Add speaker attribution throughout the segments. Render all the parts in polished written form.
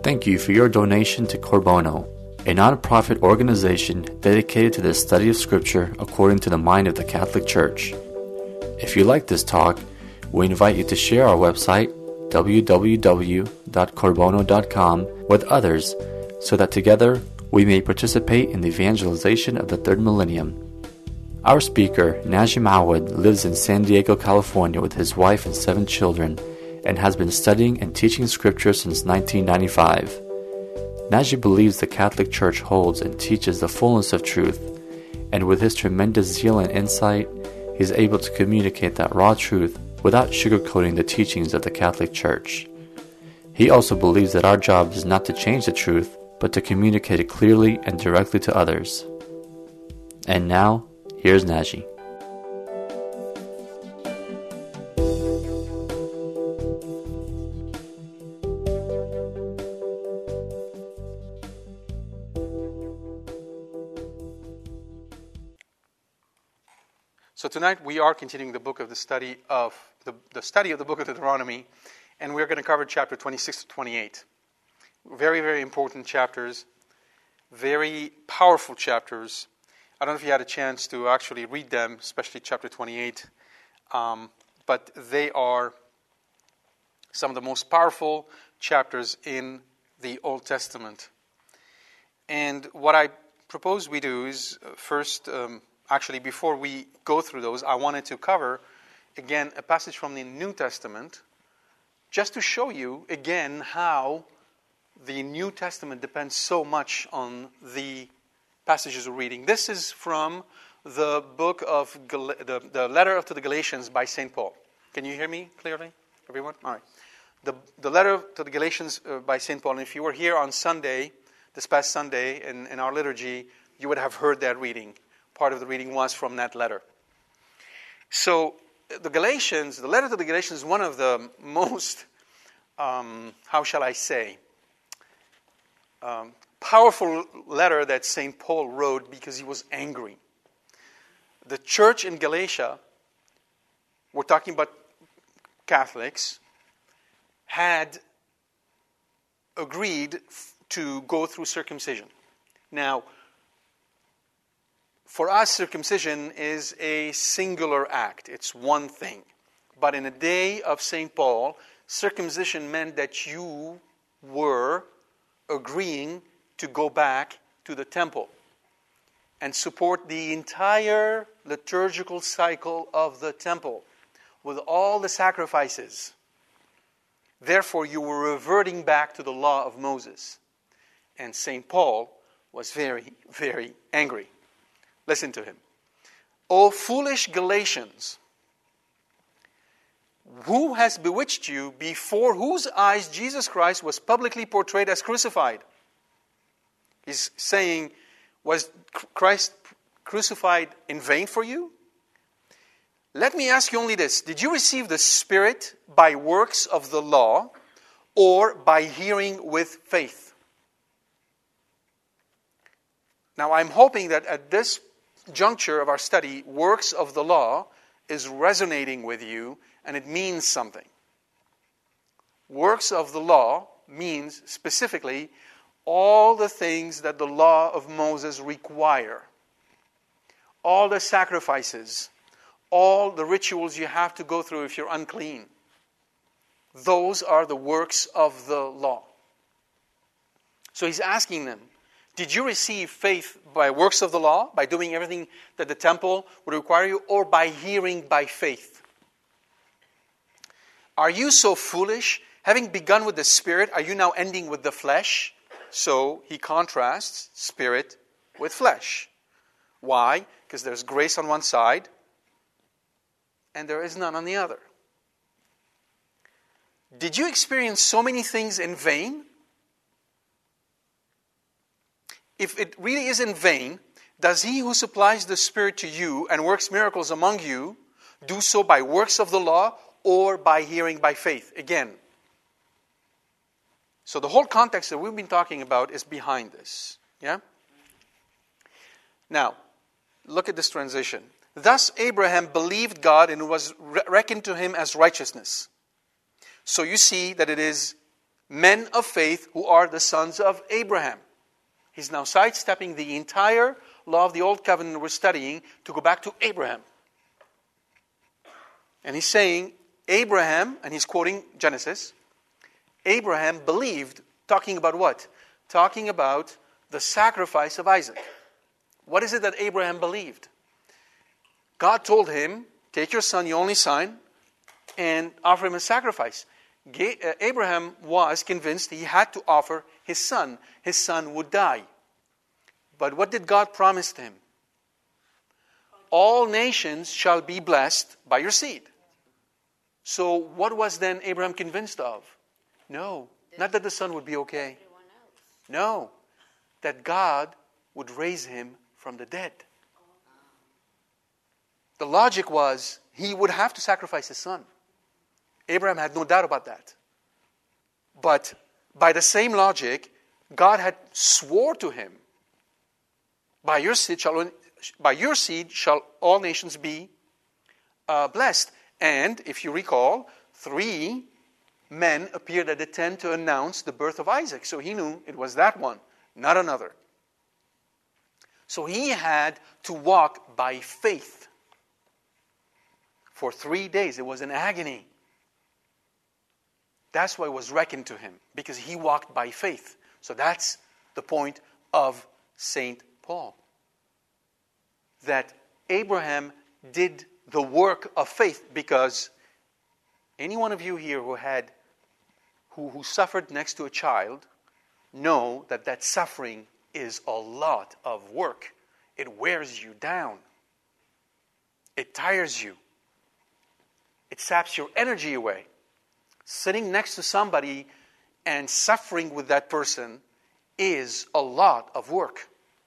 Speaker 1: Thank you for your donation to Cor Bono, a non-profit organization dedicated to the study of Scripture according to the mind of the Catholic Church. If you like this talk, we invite you to share our website, www.corbono.com, with others so that together we may participate in the evangelization of the third millennium. Our speaker, Najim Awad, lives in San Diego, California with his wife and 7 children and has been studying and teaching Scripture since 1995. Najim believes the Catholic Church holds and teaches the fullness of truth, and with his tremendous zeal and insight, he is able to communicate that raw truth without sugarcoating the teachings of the Catholic Church. He also believes that our job is not to change the truth, but to communicate it clearly and directly to others. And now, here's Najim.
Speaker 2: So tonight we are continuing the study of the book of Deuteronomy, and we're going to cover chapter 26 to 28. Very, very important chapters, very powerful chapters. I don't know if you had a chance to actually read them, especially chapter 28, but they are some of the most powerful chapters in the Old Testament. And what I propose we do is first, actually before we go through those, I wanted to cover, again, a passage from the New Testament, just to show you, again, how the New Testament depends so much on the passages we're reading. This is from the book of the letter to the Galatians by St. Paul. Can you hear me clearly, everyone? All right. The letter to the Galatians by St. Paul. And if you were here on Sunday, this past Sunday, in our liturgy, you would have heard that reading. Part of the reading was from that letter. So the letter to the Galatians is one of the most, powerful letter that St. Paul wrote because he was angry. The church in Galatia, we're talking about Catholics, had agreed to go through circumcision. Now, for us, circumcision is a singular act. It's one thing. But in the day of St. Paul, circumcision meant that you were agreeing to go back to the temple and support the entire liturgical cycle of the temple with all the sacrifices. Therefore, you were reverting back to the law of Moses. And St. Paul was very, very angry. Listen to him. O foolish Galatians, who has bewitched you, before whose eyes Jesus Christ was publicly portrayed as crucified? He's saying, was Christ crucified in vain for you? Let me ask you only this. Did you receive the Spirit by works of the law or by hearing with faith? Now, I'm hoping that at this juncture of our study, works of the law is resonating with you and it means something. Works of the law means specifically all the things that the law of Moses require. All the sacrifices, all the rituals you have to go through if you're unclean. Those are the works of the law. So he's asking them, did you receive faith by works of the law, by doing everything that the temple would require you, or by hearing by faith? Are you so foolish? Having begun with the Spirit, are you now ending with the flesh? So he contrasts Spirit with flesh. Why? Because there's grace on one side, and there is none on the other. Did you experience so many things in vain? If it really is in vain, does he who supplies the Spirit to you and works miracles among you do so by works of the law or by hearing by faith? Again. So the whole context that we've been talking about is behind this. Yeah? Now, look at this transition. Thus Abraham believed God and it was reckoned to him as righteousness. So you see that it is men of faith who are the sons of Abraham. He's now sidestepping the entire law of the Old Covenant we're studying to go back to Abraham. And he's saying, Abraham, and he's quoting Genesis, Abraham believed, talking about what? Talking about the sacrifice of Isaac. What is it that Abraham believed? God told him, take your son, your only son, and offer him a sacrifice. Abraham was convinced he had to offer his son. His son would die. But what did God promise him? All nations shall be blessed by your seed. So what was then Abraham convinced of? No, not that the son would be okay. No, that God would raise him from the dead. The logic was he would have to sacrifice his son. Abraham had no doubt about that. But by the same logic, God had swore to him, by your seed shall all nations be blessed. And if you recall, 3 men appeared at the tent to announce the birth of Isaac. So he knew it was that one, not another. So he had to walk by faith. For 3 days, it was an agony. That's why it was reckoned to him, because he walked by faith. So that's the point of St. Paul. That Abraham did the work of faith, because any one of you here who suffered next to a child know that suffering is a lot of work. It wears you down. It tires you. It saps your energy away. Sitting next to somebody and suffering with that person is a lot of work.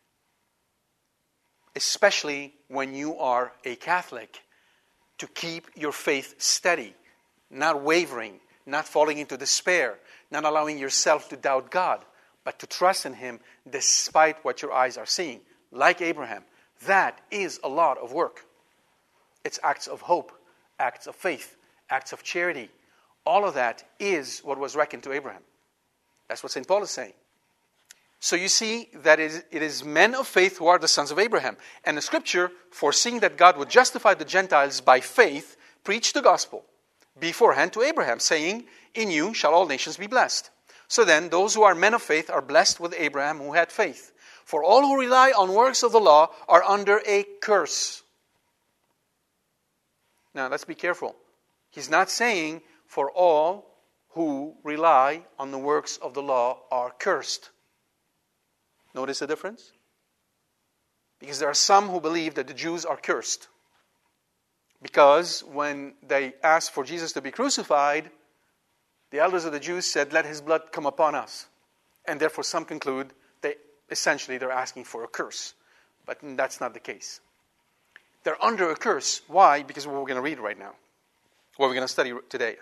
Speaker 2: Especially when you are a Catholic, to keep your faith steady, not wavering, not falling into despair, not allowing yourself to doubt God, but to trust in Him despite what your eyes are seeing. Like Abraham, that is a lot of work. It's acts of hope, acts of faith, acts of charity. All of that is what was reckoned to Abraham. That's what St. Paul is saying. So you see that it is men of faith who are the sons of Abraham. And the Scripture, foreseeing that God would justify the Gentiles by faith, preached the gospel beforehand to Abraham, saying, "In you shall all nations be blessed." So then, those who are men of faith are blessed with Abraham who had faith. For all who rely on works of the law are under a curse. Now, let's be careful. He's not saying for all who rely on the works of the law are cursed. Notice the difference? Because there are some who believe that the Jews are cursed. Because when they asked for Jesus to be crucified, the elders of the Jews said, "Let his blood come upon us." And therefore some conclude they're asking for a curse. But that's not the case. They're under a curse. Why? Because of what we're going to read right now. What we're going to study today,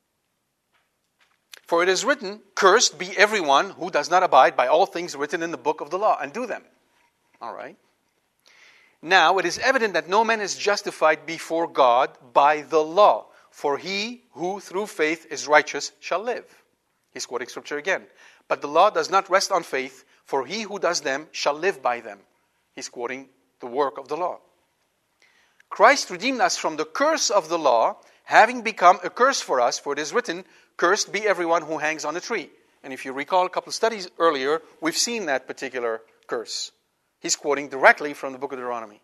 Speaker 2: For it is written, "Cursed be everyone who does not abide by all things written in the book of the law and do them." All right. Now it is evident that no man is justified before God by the law, for he who through faith is righteous shall live. He's quoting Scripture again. But the law does not rest on faith, for he who does them shall live by them. He's quoting the work of the law. Christ redeemed us from the curse of the law, having become a curse for us, for it is written, "Cursed be everyone who hangs on a tree." And if you recall a couple of studies earlier, we've seen that particular curse. He's quoting directly from the book of Deuteronomy.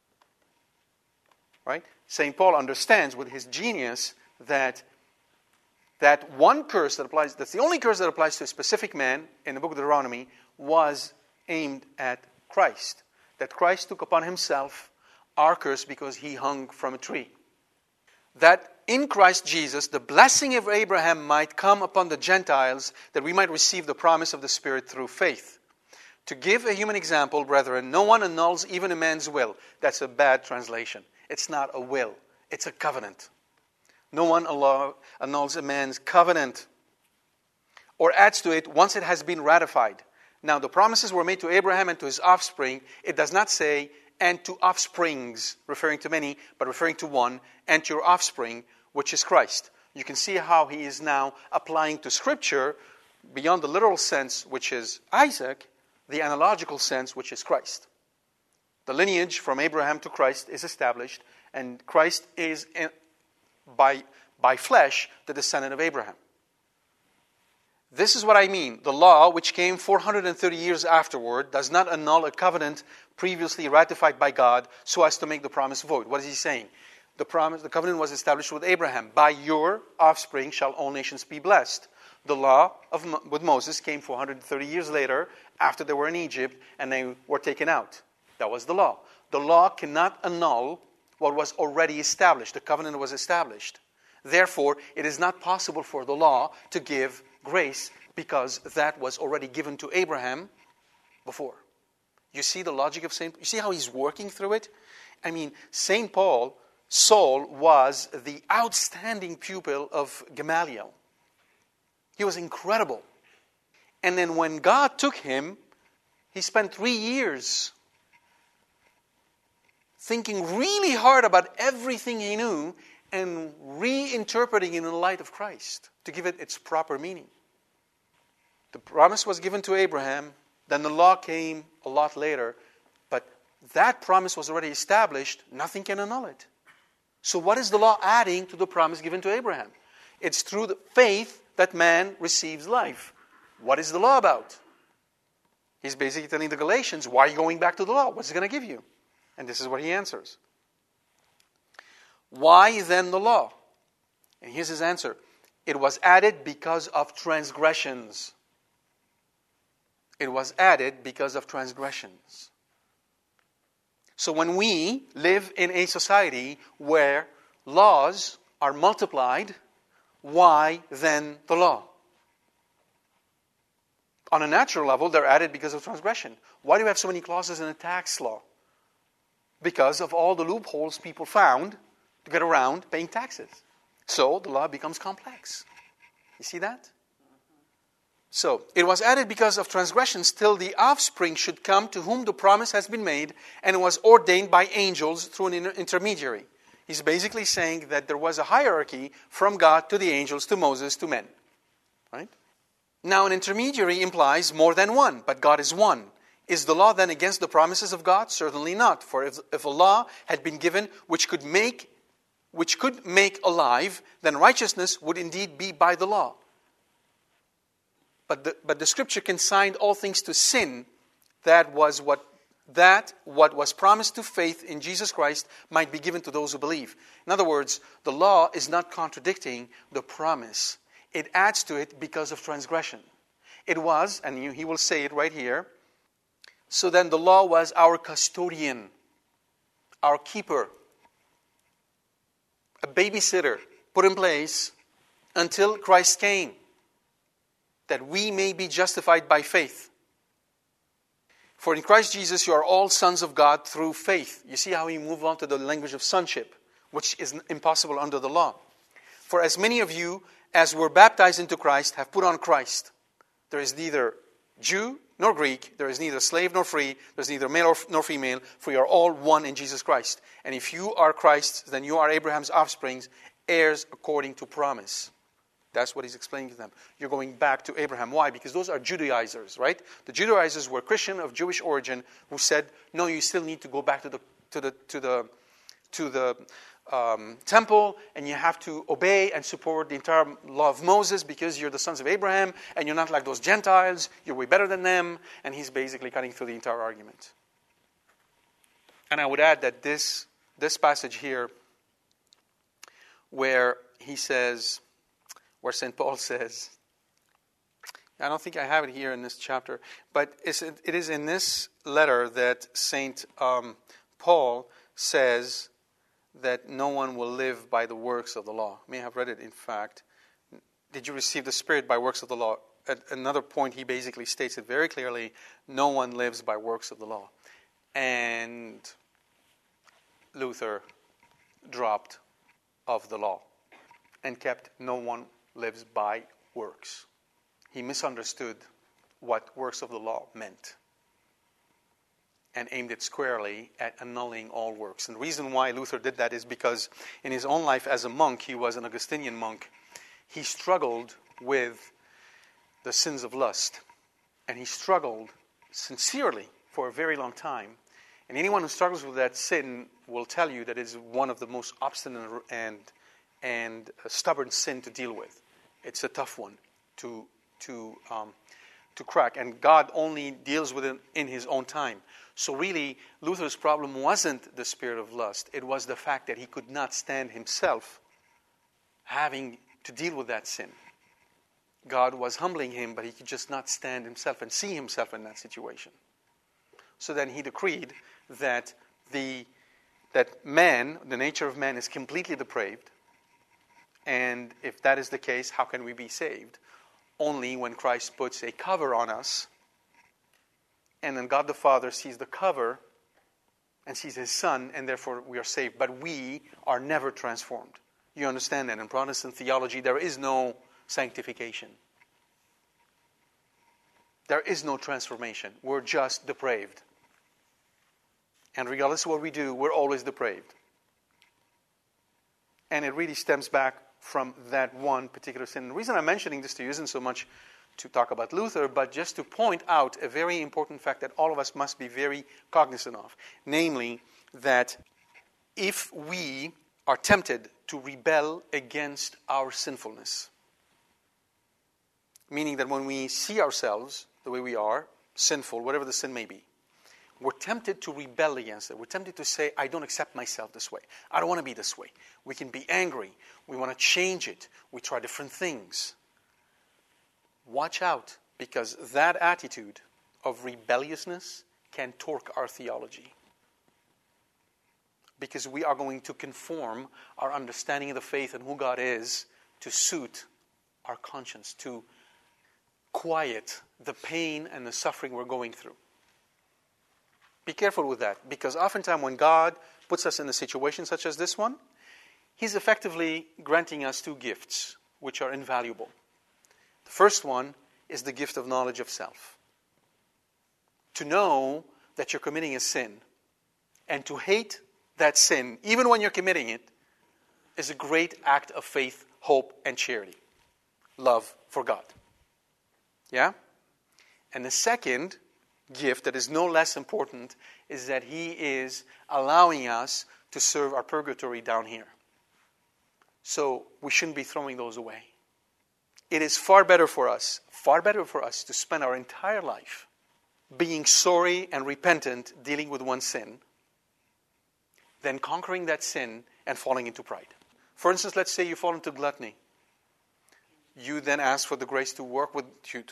Speaker 2: Right? St. Paul understands with his genius that one curse that applies, that's the only curse that applies to a specific man in the book of Deuteronomy, was aimed at Christ. That Christ took upon himself our curse because he hung from a tree. That in Christ Jesus, the blessing of Abraham might come upon the Gentiles, that we might receive the promise of the Spirit through faith. To give a human example, brethren, no one annuls even a man's will. That's a bad translation. It's not a will. It's a covenant. No one annuls a man's covenant or adds to it once it has been ratified. Now, the promises were made to Abraham and to his offspring. It does not say, "and to offsprings," referring to many, but referring to one, "and to your offspring, which is Christ." You can see how he is now applying to Scripture beyond the literal sense, which is Isaac, the analogical sense, which is Christ. The lineage from Abraham to Christ is established, and Christ is, by flesh, the descendant of Abraham. This is what I mean. The law, which came 430 years afterward, does not annul a covenant previously ratified by God so as to make the promise void. What is he saying? The covenant was established with Abraham. By your offspring shall all nations be blessed. The law with Moses came 430 years later, after they were in Egypt and they were taken out. That was the law. The law cannot annul what was already established. The covenant was established. Therefore, it is not possible for the law to give grace because that was already given to Abraham before. You see the logic of Saint? You see how he's working through it? I mean, Saul was the outstanding pupil of Gamaliel. He was incredible. And then when God took him, he spent 3 years thinking really hard about everything he knew and reinterpreting it in the light of Christ to give it its proper meaning. The promise was given to Abraham, then the law came a lot later, but that promise was already established, nothing can annul it. So what is the law adding to the promise given to Abraham? It's through the faith that man receives life. What is the law about? He's basically telling the Galatians, why are you going back to the law? What's it going to give you? And this is what he answers. Why then the law? And here's his answer. It was added because of transgressions. It was added because of transgressions. So when we live in a society where laws are multiplied, why then the law? On a natural level, they're added because of transgression. Why do we have so many clauses in a tax law? Because of all the loopholes people found to get around paying taxes. So the law becomes complex. You see that? So, it was added because of transgressions till the offspring should come to whom the promise has been made, and it was ordained by angels through an intermediary. He's basically saying that there was a hierarchy from God to the angels, to Moses, to men. Right? Now, an intermediary implies more than one, but God is one. Is the law then against the promises of God? Certainly not. For if a law had been given which could make alive, then righteousness would indeed be by the law. But the Scripture consigned all things to sin, that what was promised to faith in Jesus Christ might be given to those who believe. In other words, the law is not contradicting the promise. It adds to it because of transgression. It was, and he will say it right here, so then the law was our custodian, our keeper, a babysitter put in place until Christ came, that we may be justified by faith. For in Christ Jesus you are all sons of God through faith. You see how he moved on to the language of sonship, which is impossible under the law. For as many of you as were baptized into Christ have put on Christ. There is neither Jew nor Greek, there is neither slave nor free, there is neither male nor female, for you are all one in Jesus Christ. And if you are Christ's, then you are Abraham's offspring, heirs according to promise. That's what he's explaining to them. You're going back to Abraham. Why? Because those are Judaizers, right? The Judaizers were Christian of Jewish origin who said, no, you still need to go back to the temple, and you have to obey and support the entire law of Moses because you're the sons of Abraham, and you're not like those Gentiles. You're way better than them. And he's basically cutting through the entire argument. And I would add that this passage here, where he says, where St. Paul says, I don't think I have it here in this chapter, but it is in this letter that St. Paul says that no one will live by the works of the law. You may have read it, in fact. Did you receive the Spirit by works of the law? At another point, he basically states it very clearly, no one lives by works of the law. And Luther dropped of the law and kept no one lives by works. He misunderstood what works of the law meant and aimed it squarely at annulling all works. And the reason why Luther did that is because in his own life as a monk, he was an Augustinian monk, he struggled with the sins of lust. And he struggled sincerely for a very long time. And anyone who struggles with that sin will tell you that it's one of the most obstinate and stubborn sin to deal with. It's a tough one to crack. And God only deals with it in His own time. So really, Luther's problem wasn't the spirit of lust. It was the fact that he could not stand himself having to deal with that sin. God was humbling him, but he could just not stand himself and see himself in that situation. So then he decreed that man, the nature of man, is completely depraved. And if that is the case, how can we be saved? Only when Christ puts a cover on us, and then God the Father sees the cover and sees His Son, and therefore we are saved. But we are never transformed. You understand that in Protestant theology there is no sanctification. There is no transformation. We're just depraved. And regardless of what we do, we're always depraved. And it really stems back from that one particular sin. The reason I'm mentioning this to you isn't so much to talk about Luther, but just to point out a very important fact that all of us must be very cognizant of. Namely, that if we are tempted to rebel against our sinfulness, meaning that when we see ourselves the way we are, sinful, whatever the sin may be, we're tempted to rebel against it. We're tempted to say, I don't accept myself this way. I don't want to be this way. We can be angry. We want to change it. We try different things. Watch out, because that attitude of rebelliousness can torque our theology. Because we are going to conform our understanding of the faith and who God is to suit our conscience, to quiet the pain and the suffering we're going through. Be careful with that, because oftentimes when God puts us in a situation such as this one, He's effectively granting us two gifts, which are invaluable. The first one is the gift of knowledge of self. To know that you're committing a sin, and to hate that sin, even when you're committing it, is a great act of faith, hope, and charity. Love for God. Yeah? And the second gift that is no less important is that He is allowing us to serve our purgatory down here. So we shouldn't be throwing those away. It is far better for us to spend our entire life being sorry and repentant, dealing with one sin, than conquering that sin and falling into pride. For instance, let's say you fall into gluttony. You then ask for the grace to work with you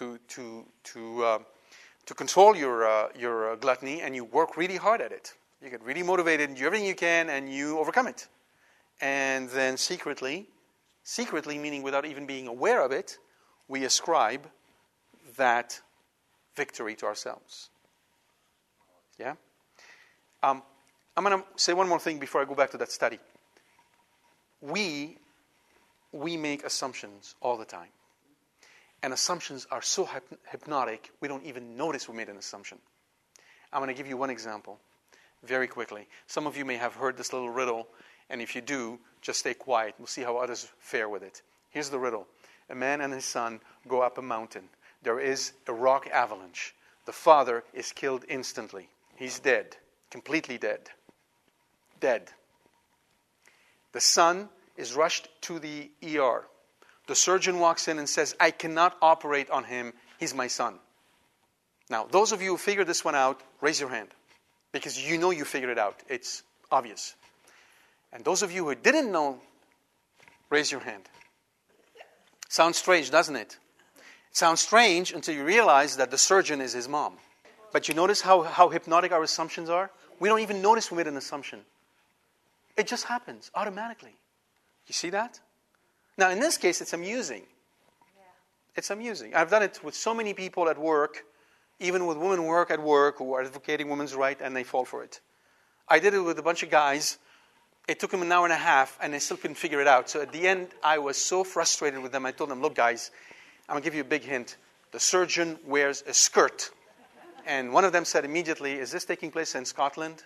Speaker 2: to control your gluttony, and you work really hard at it. You get really motivated and do everything you can, and you overcome it. And then secretly meaning without even being aware of it, we ascribe that victory to ourselves. Yeah? I'm going to say one more thing before I go back to that study. We make assumptions all the time. And assumptions are so hypnotic, we don't even notice we made an assumption. I'm going to give you one example very quickly. Some of you may have heard this little riddle, and if you do, just stay quiet. We'll see how others fare with it. Here's the riddle. A man and his son go up a mountain. There is a rock avalanche. The father is killed instantly. He's dead, completely dead. Dead. The son is rushed to the ER. The surgeon walks in and says, I cannot operate on him. He's my son. Now, those of you who figured this one out, raise your hand. Because you know you figured it out. It's obvious. And those of you who didn't know, raise your hand. Sounds strange, doesn't it? It sounds strange until you realize that the surgeon is his mom. But you notice how hypnotic our assumptions are? We don't even notice we made an assumption. It just happens automatically. You see that? Now, in this case, it's amusing. Yeah. It's amusing. I've done it with so many people at work, even with women who work at work, who are advocating women's rights, and they fall for it. I did it with a bunch of guys. It took them an hour and a half, and they still couldn't figure it out. So at the end, I was so frustrated with them. I told them, look, guys, I'm going to give you a big hint. The surgeon wears a skirt. And one of them said immediately, is this taking place in Scotland?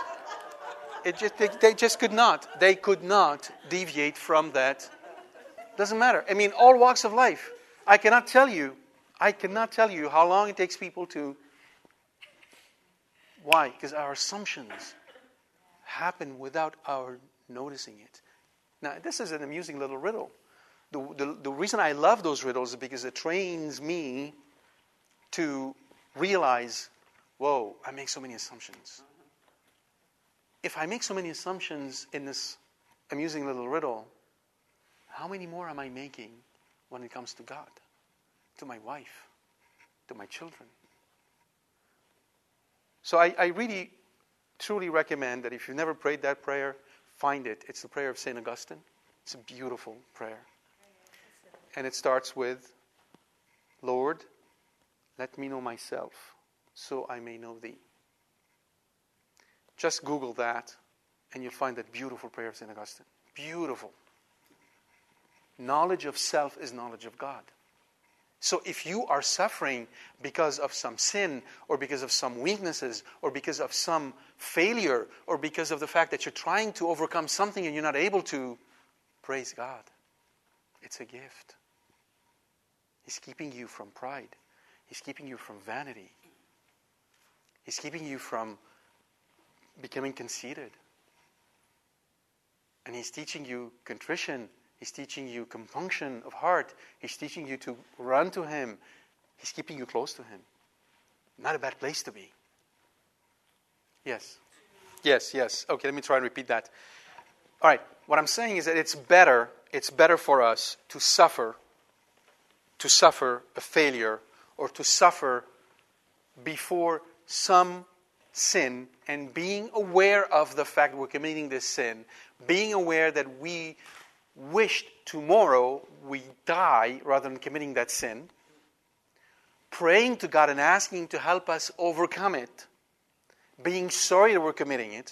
Speaker 2: They just could not. They could not deviate from that Doesn't matter. I mean, all walks of life. I cannot tell you how long it takes people to... Why? Because our assumptions happen without our noticing it. Now, this is an amusing little riddle. The reason I love those riddles is because it trains me to realize, whoa, I make so many assumptions. If I make so many assumptions in this amusing little riddle, how many more am I making when it comes to God, to my wife, to my children? So I really, truly recommend that if you've never prayed that prayer, find it. It's the prayer of St. Augustine. It's a beautiful prayer. And it starts with, Lord, let me know myself, so I may know Thee. Just Google that, and you'll find that beautiful prayer of St. Augustine. Beautiful. Knowledge of self is knowledge of God. So if you are suffering because of some sin, or because of some weaknesses, or because of some failure, or because of the fact that you're trying to overcome something and you're not able to, praise God. It's a gift. He's keeping you from pride. He's keeping you from vanity. He's keeping you from becoming conceited. And He's teaching you contrition. He's teaching you compunction of heart. He's teaching you to run to Him. He's keeping you close to Him. Not a bad place to be. Yes. Yes. Okay, let me try and repeat that. All right, what I'm saying is that it's better for us to suffer a failure, or to suffer before some sin, and being aware of the fact we're committing this sin, being aware that we wished tomorrow we die rather than committing that sin, praying to God and asking to help us overcome it, being sorry that we're committing it,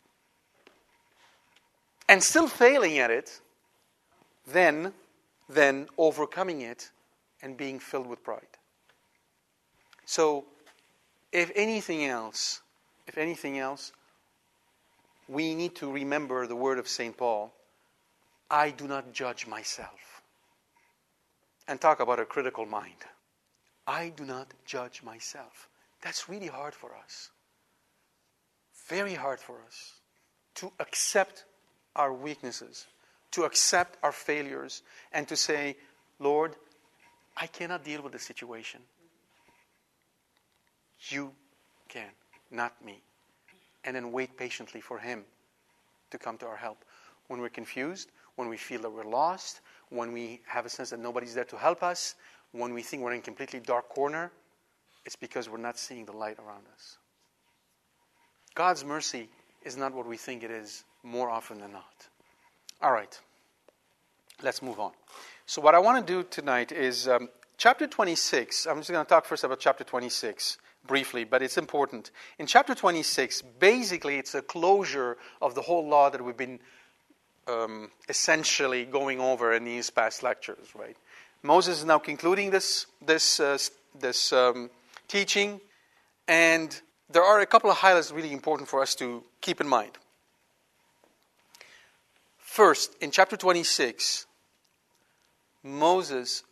Speaker 2: and still failing at it, then overcoming it and being filled with pride. So, if anything else, we need to remember the word of St. Paul, I do not judge myself. And talk about a critical mind. I do not judge myself. That's really hard for us. Very hard for us to accept our weaknesses, to accept our failures, and to say, Lord, I cannot deal with the situation. You can, not me. And then wait patiently for Him to come to our help. When we're confused, when we feel that we're lost, when we have a sense that nobody's there to help us, when we think we're in a completely dark corner, it's because we're not seeing the light around us. God's mercy is not what we think it is more often than not. All right, let's move on. So what I want to do tonight is chapter 26. I'm just going to talk first about chapter 26 briefly, but it's important. In chapter 26, basically it's a closure of the whole law that we've been essentially going over in these past lectures, right? Moses is now concluding this teaching, and there are a couple of highlights really important for us to keep in mind. First, in chapter 26, Moses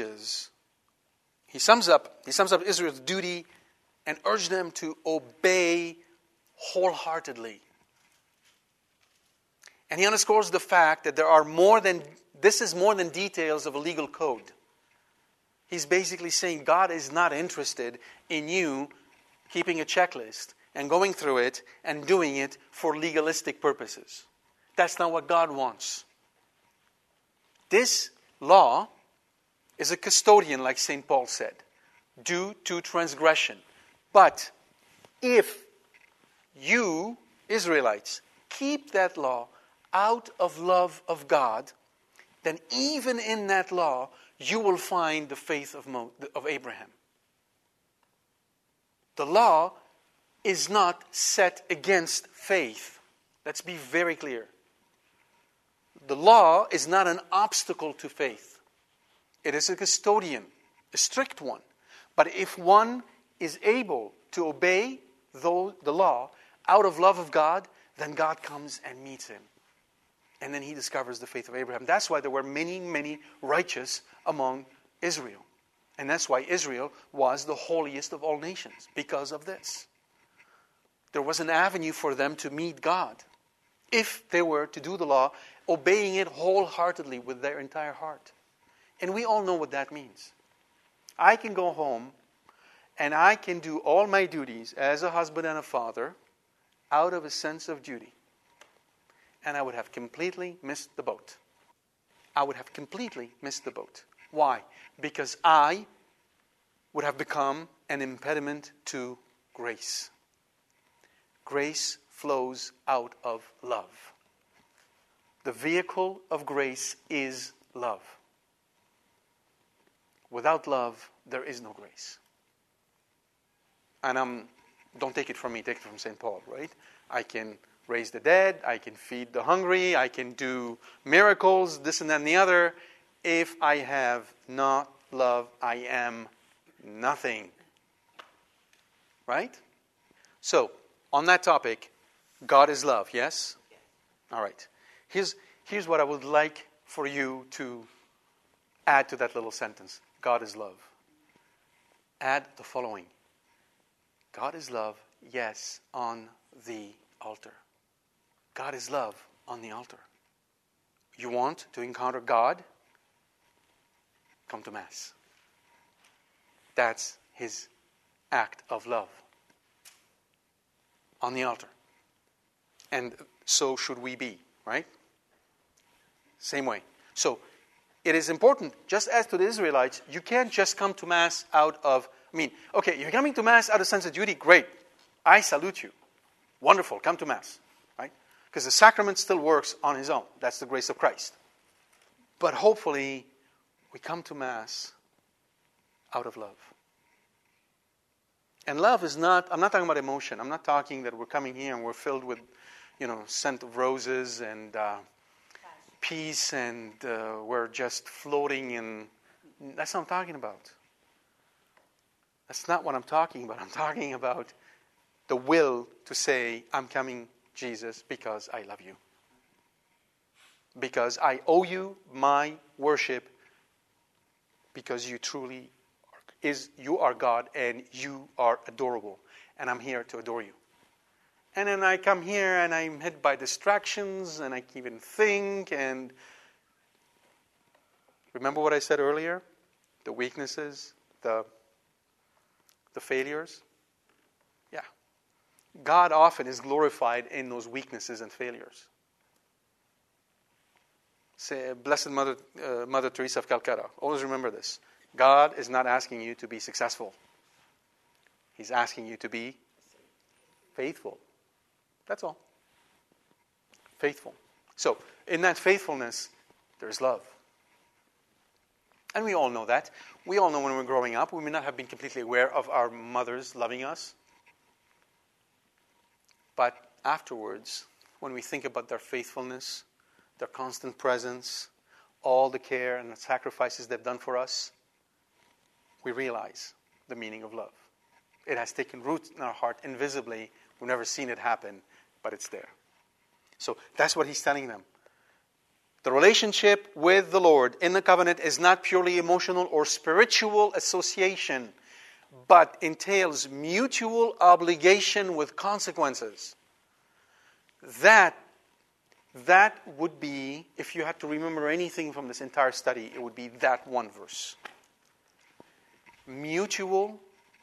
Speaker 2: he sums up Israel's duty and urges them to obey wholeheartedly. And he underscores the fact that this is more than details of a legal code. He's basically saying God is not interested in you keeping a checklist and going through it and doing it for legalistic purposes. That's not what God wants. This law is a custodian, like St. Paul said, due to transgression. But if you, Israelites, keep that law out of love of God, then even in that law, you will find the faith of Abraham. The law is not set against faith. Let's be very clear. The law is not an obstacle to faith. It is a custodian, a strict one. But if one is able to obey the law out of love of God, then God comes and meets him. And then he discovers the faith of Abraham. That's why there were many, many righteous among Israel. And that's why Israel was the holiest of all nations, because of this. There was an avenue for them to meet God if they were to do the law, obeying it wholeheartedly with their entire heart. And we all know what that means. I can go home and I can do all my duties as a husband and a father out of a sense of duty. And I would have completely missed the boat. I would have completely missed the boat. Why? Because I would have become an impediment to grace. Grace flows out of love. The vehicle of grace is love. Without love, there is no grace. And don't take it from me, take it from St. Paul, right? I can raise the dead, I can feed the hungry, I can do miracles, this and that and the other. If I have not love, I am nothing. Right? So, on that topic, God is love, yes? All right. Here's what I would like for you to add to that little sentence. God is love. Add the following. God is love, yes, on the altar. God is love on the altar. You want to encounter God? Come to Mass. That's His act of love. On the altar. And so should we be, right? Same way. So, it is important, just as to the Israelites, you can't just come to Mass out of, okay, you're coming to Mass out of sense of duty, great. I salute you. Wonderful, come to Mass, right? Because the sacrament still works on its own. That's the grace of Christ. But hopefully, we come to Mass out of love. And love is not, I'm not talking about emotion. I'm not talking that we're coming here and we're filled with, scent of roses and peace and we're just floating in. That's not what I'm talking about. That's not what I'm talking about. I'm talking about the will to say, I'm coming, Jesus, because I love you. Because I owe you my worship, because you truly you are God and you are adorable. And I'm here to adore you. And then I come here and I'm hit by distractions and I can't even think. And remember what I said earlier? The weaknesses, the failures. Yeah. God often is glorified in those weaknesses and failures. Say, Blessed Mother Teresa of Calcutta. Always remember this. God is not asking you to be successful. He's asking you to be faithful. That's all. Faithful. So, in that faithfulness, there's love. And we all know that. We all know when we're growing up, we may not have been completely aware of our mothers loving us. But afterwards, when we think about their faithfulness, their constant presence, all the care and the sacrifices they've done for us, we realize the meaning of love. It has taken root in our heart invisibly. We've never seen it happen, but it's there. So that's what he's telling them. The relationship with the Lord in the covenant is not purely emotional or spiritual association, but entails mutual obligation with consequences. That would be, if you had to remember anything from this entire study, it would be that one verse. Mutual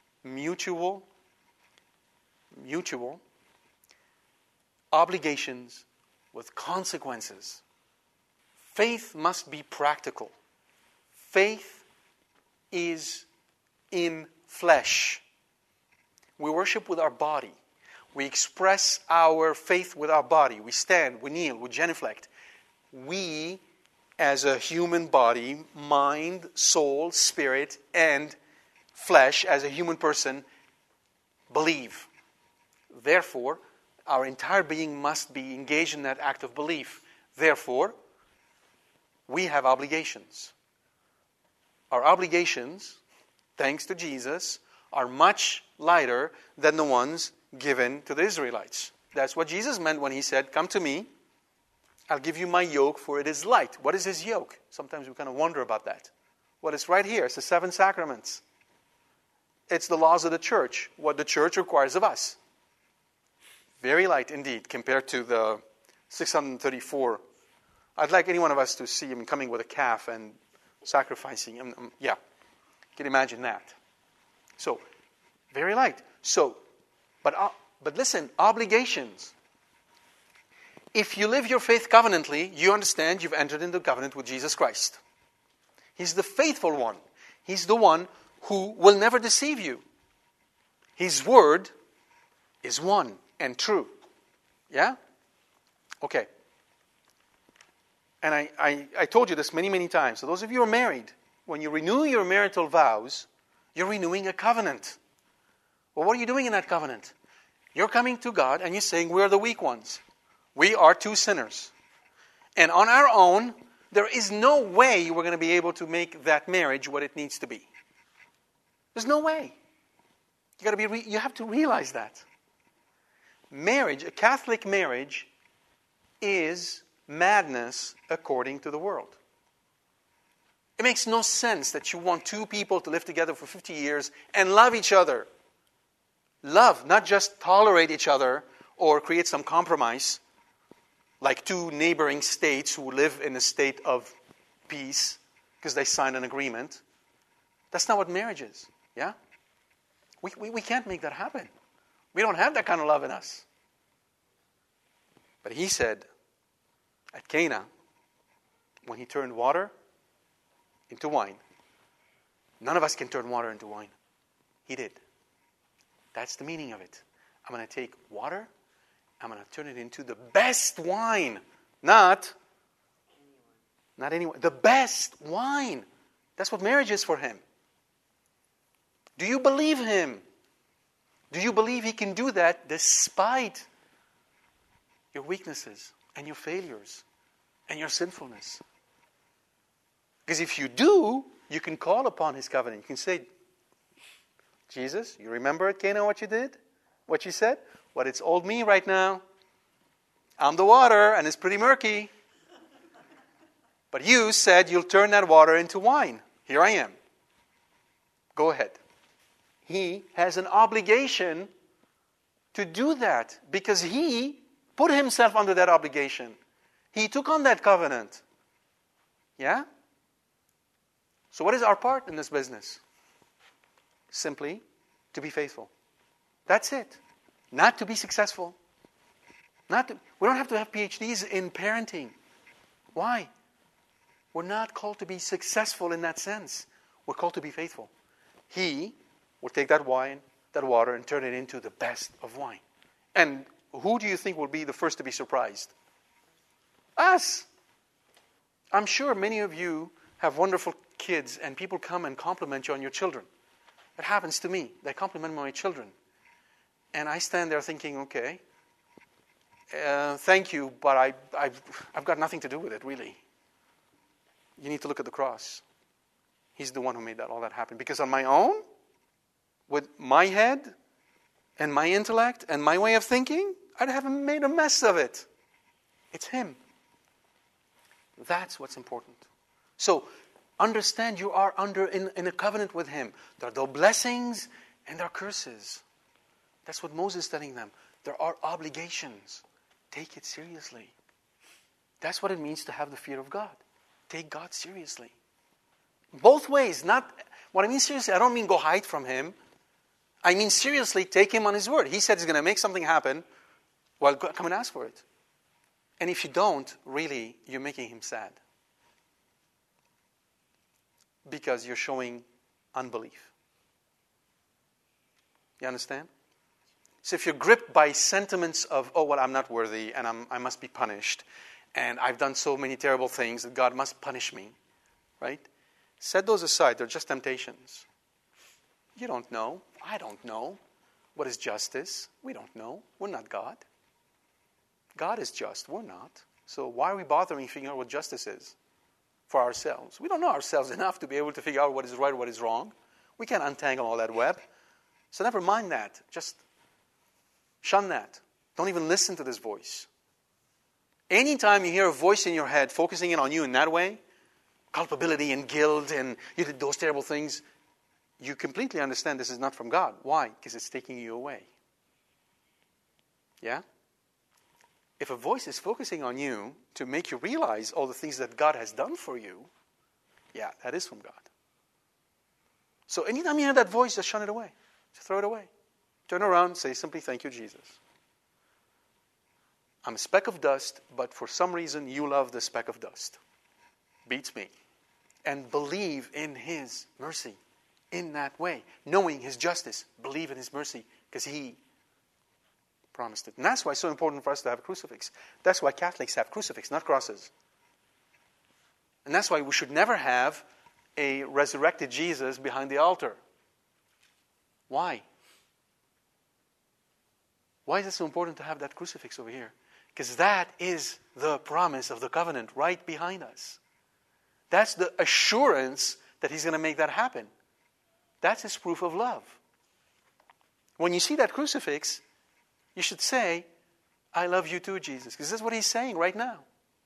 Speaker 2: obligations with consequences. Faith must be practical. Faith is in flesh. We worship with our body. We express our faith with our body. We stand, we kneel, we genuflect. We, as a human body, mind, soul, spirit, and flesh, as a human person, believe. Therefore, our entire being must be engaged in that act of belief. Therefore, we have obligations. Our obligations, thanks to Jesus, are much lighter than the ones given to the Israelites. That's what Jesus meant when he said, come to me, I'll give you my yoke, for it is light. What is his yoke? Sometimes we kind of wonder about that. Well, it's right here. It's the 7 sacraments. It's the laws of the church, what the church requires of us. Very light indeed, compared to the 634. I'd like any one of us to see him coming with a calf and sacrificing him. Yeah, you can imagine that. So, very light. So, but listen, obligations. If you live your faith covenantly, you understand you've entered into covenant with Jesus Christ. He's the faithful one. He's the one who will never deceive you. His word is one and true. Yeah? Okay. And I told you this many, many times. So those of you who are married, when you renew your marital vows, you're renewing a covenant. Well, what are you doing in that covenant? You're coming to God and you're saying, we're the weak ones. We are 2 sinners. And on our own, there is no way we're going to be able to make that marriage what it needs to be. There's no way. You have to realize that. Marriage, a Catholic marriage, is madness according to the world. It makes no sense that you want 2 people to live together for 50 years and love each other. Love, not just tolerate each other or create some compromise, like 2 neighboring states who live in a state of peace because they signed an agreement. That's not what marriage is. Yeah? We can't make that happen. We don't have that kind of love in us. But he said, at Cana, when he turned water into wine, none of us can turn water into wine. He did. That's the meaning of it. I'm going to take water, I'm going to turn it into the best wine. Not any wine. The best wine. That's what marriage is for him. Do you believe him? Do you believe he can do that despite your weaknesses and your failures and your sinfulness? Because if you do, you can call upon his covenant. You can say, Jesus, you remember at Cana what you did? What you said? Well, it's old me right now. I'm the water and it's pretty murky. But you said you'll turn that water into wine. Here I am. Go ahead. He has an obligation to do that because he put himself under that obligation. He took on that covenant. Yeah? So what is our part in this business? Simply to be faithful. That's it. Not to be successful. We don't have to have PhDs in parenting. Why? We're not called to be successful in that sense. We're called to be faithful. He will take that wine, that water, and turn it into the best of wine. And who do you think will be the first to be surprised? Us. I'm sure many of you have wonderful kids and people come and compliment you on your children. It happens to me. They compliment my children. And I stand there thinking, okay, thank you, but I've got nothing to do with it, really. You need to look at the cross. He's the one who made all that happen. Because on my own, with my head and my intellect and my way of thinking, I'd have made a mess of it. It's him. That's what's important. So, understand you are in a covenant with him. There are blessings and there are curses. That's what Moses is telling them. There are obligations. Take it seriously. That's what it means to have the fear of God. Take God seriously. Both ways. What I mean seriously, I don't mean go hide from him. I mean seriously, take him on his word. He said he's going to make something happen. Well, come and ask for it. And if you don't, really, you're making him sad. Because you're showing unbelief. You understand? So if you're gripped by sentiments of, oh, well, I'm not worthy, and I must be punished, and I've done so many terrible things that God must punish me, right? Set those aside. They're just temptations. You don't know. I don't know. What is justice? We don't know. We're not God. God is just. We're not. So why are we bothering figuring out what justice is for ourselves? We don't know ourselves enough to be able to figure out what is right, what is wrong. We can't untangle all that web. So never mind that. Just shun that. Don't even listen to this voice. Anytime you hear a voice in your head focusing in on you in that way, culpability and guilt and you did those terrible things, you completely understand this is not from God. Why? Because it's taking you away. Yeah? If a voice is focusing on you to make you realize all the things that God has done for you, yeah, that is from God. So anytime you hear that voice, just shun it away. Just throw it away. Turn around and say simply, thank you, Jesus. I'm a speck of dust, but for some reason you love the speck of dust. Beats me. And believe in His mercy in that way. Knowing His justice, believe in His mercy because He promised it. And that's why it's so important for us to have a crucifix. That's why Catholics have crucifix, not crosses. And that's why we should never have a resurrected Jesus behind the altar. Why? Why is it so important to have that crucifix over here? Because that is the promise of the covenant right behind us. That's the assurance that He's going to make that happen. That's His proof of love. When you see that crucifix, you should say, I love you too, Jesus. Because that's what He's saying right now.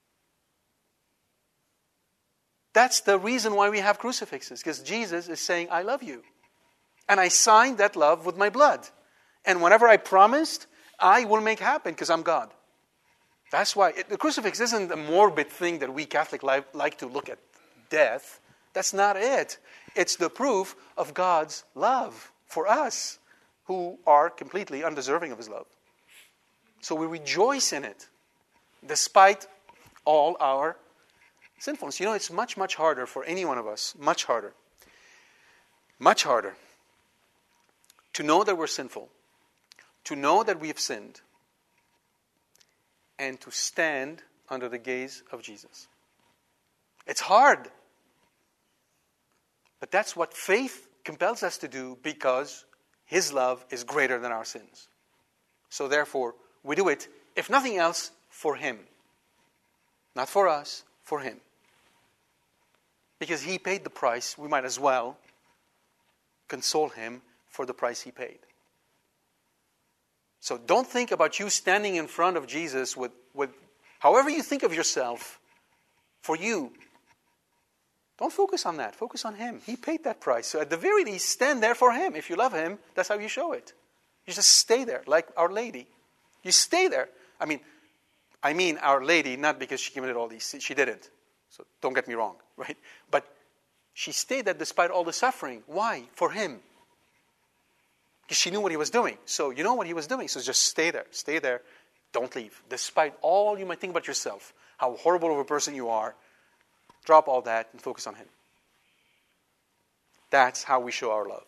Speaker 2: That's the reason why we have crucifixes. Because Jesus is saying, I love you. And I signed that love with my blood. And whatever I promised, I will make happen because I'm God. That's why the crucifix isn't a morbid thing that we Catholics like to look at death. That's not it. It's the proof of God's love for us who are completely undeserving of His love. So we rejoice in it despite all our sinfulness. You know, it's much, much harder for any one of us, much harder to know that we're sinful, to know that we have sinned, and to stand under the gaze of Jesus. It's hard. But that's what faith compels us to do because His love is greater than our sins. So therefore, we do it, if nothing else, for Him. Not for us, for Him. Because He paid the price, we might as well console Him for the price He paid. So don't think about you standing in front of Jesus with however you think of yourself for you. Don't focus on that. Focus on Him. He paid that price. So at the very least, stand there for Him. If you love Him, that's how you show it. You just stay there, like Our Lady. You stay there. I mean Our Lady, not because she committed all these. She didn't. So don't get me wrong, right? But she stayed there despite all the suffering. Why? For Him. Because she knew what He was doing. So you know what He was doing. So just stay there. Stay there. Don't leave. Despite all you might think about yourself, how horrible of a person you are, drop all that and focus on Him. That's how we show our love.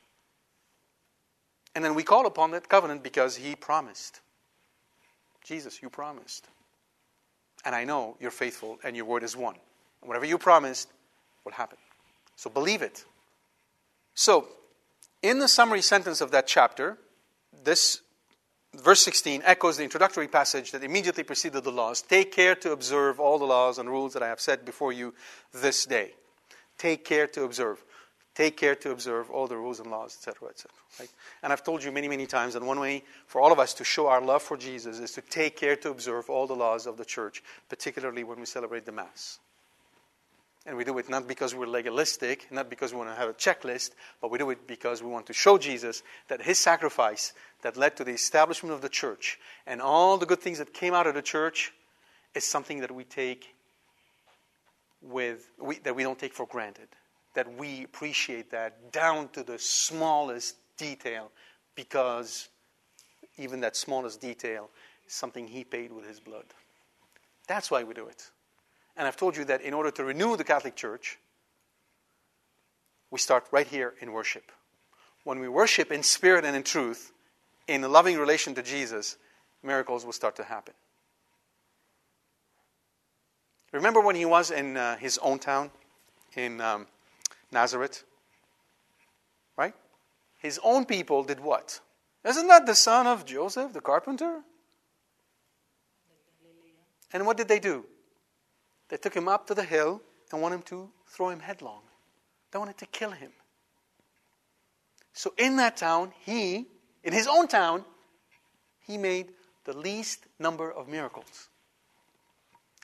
Speaker 2: And then we call upon that covenant because He promised. Jesus, you promised. And I know you're faithful and your word is one. And whatever you promised will happen. So believe it. So, in the summary sentence of that chapter, this verse 16 echoes the introductory passage that immediately preceded the laws. Take care to observe all the laws and rules that I have set before you this day. Take care to observe. Take care to observe all the rules and laws, etc., etc. Right? And I've told you many, many times that one way for all of us to show our love for Jesus is to take care to observe all the laws of the church, particularly when we celebrate the Mass. And we do it not because we're legalistic, not because we want to have a checklist, but we do it because we want to show Jesus that His sacrifice that led to the establishment of the church and all the good things that came out of the church is something that we take that we don't take for granted. That we appreciate that down to the smallest detail because even that smallest detail is something He paid with His blood. That's why we do it. And I've told you that in order to renew the Catholic Church, we start right here in worship. When we worship in spirit and in truth, in a loving relation to Jesus, miracles will start to happen. Remember when He was in His own town, in Nazareth? Right? His own people did what? Isn't that the son of Joseph, the carpenter? And what did they do? They took Him up to the hill and wanted to throw Him headlong. They wanted to kill Him. So in that town, in His own town, He made the least number of miracles.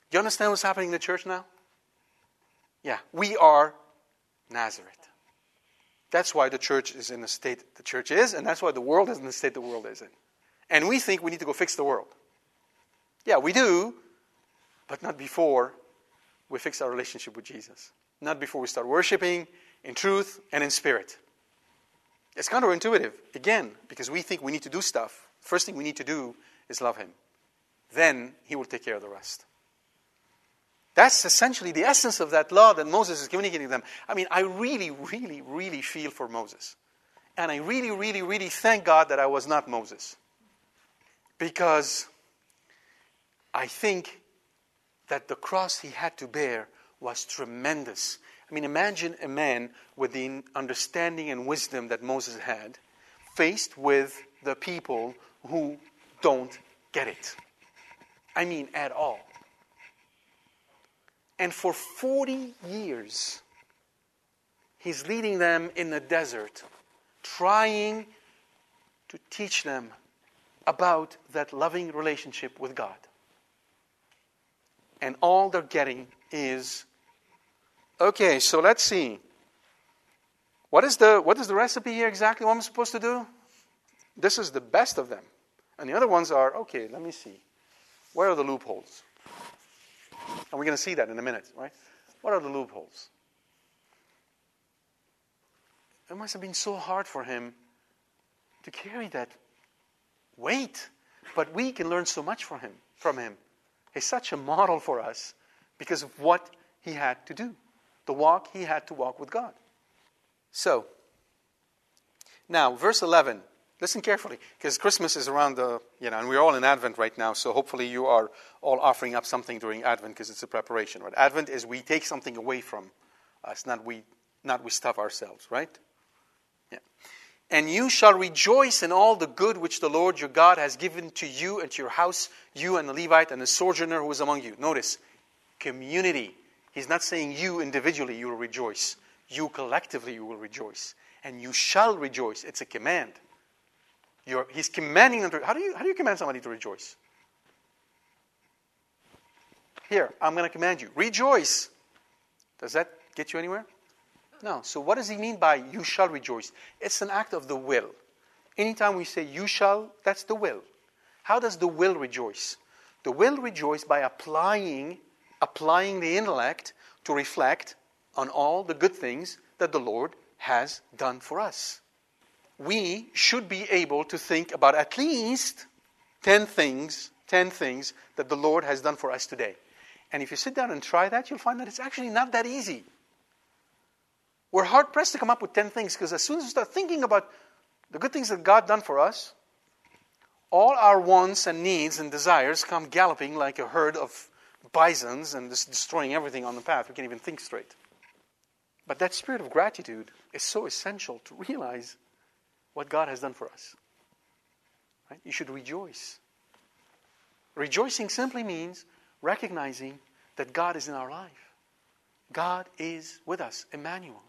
Speaker 2: Do you understand what's happening in the church now? Yeah, we are Nazareth. That's why the church is in the state the church is, and that's why the world is in the state the world is in. And we think we need to go fix the world. Yeah, we do, but not before we fix our relationship with Jesus. Not before we start worshiping in truth and in spirit. It's counterintuitive, again, because we think we need to do stuff. First thing we need to do is love Him. Then He will take care of the rest. That's essentially the essence of that law that Moses is communicating to them. I mean, I really, really, really feel for Moses. And I really, really, really thank God that I was not Moses. Because I think that the cross he had to bear was tremendous. I mean, imagine a man with the understanding and wisdom that Moses had, faced with the people who don't get it. I mean, at all. And for 40 years, he's leading them in the desert, trying to teach them about that loving relationship with God. And all they're getting is, okay, so let's see. What is the recipe here exactly? What am I supposed to do? This is the best of them. And the other ones are, okay, let me see. Where are the loopholes? And we're going to see that in a minute, right? What are the loopholes? It must have been so hard for him to carry that weight. But we can learn so much from him. He's such a model for us because of what he had to do. The walk he had to walk with God. So, now, verse 11. Listen carefully, because Christmas is around and we're all in Advent right now, so hopefully you are all offering up something during Advent because it's a preparation, right? Advent is we take something away from us, not we stuff ourselves, right? Yeah. And you shall rejoice in all the good which the Lord your God has given to you and to your house, you and the Levite and the sojourner who is among you. Notice, community. He's not saying you individually you will rejoice. You collectively you will rejoice. And you shall rejoice. It's a command. He's commanding them to... How do you command somebody to rejoice? Here, I'm going to command you. Rejoice. Does that get you anywhere? No. So what does he mean by you shall rejoice? It's an act of the will. Anytime we say you shall, that's the will. How does the will rejoice? The will rejoice by applying the intellect to reflect on all the good things that the Lord has done for us. We should be able to think about at least 10 things that the Lord has done for us today. And if you sit down and try that, you'll find that it's actually not that easy. We're hard-pressed to come up with 10 things because as soon as we start thinking about the good things that God done for us, all our wants and needs and desires come galloping like a herd of bisons and just destroying everything on the path. We can't even think straight. But that spirit of gratitude is so essential to realize what God has done for us. Right? You should rejoice. Rejoicing simply means recognizing that God is in our life. God is with us, Emmanuel.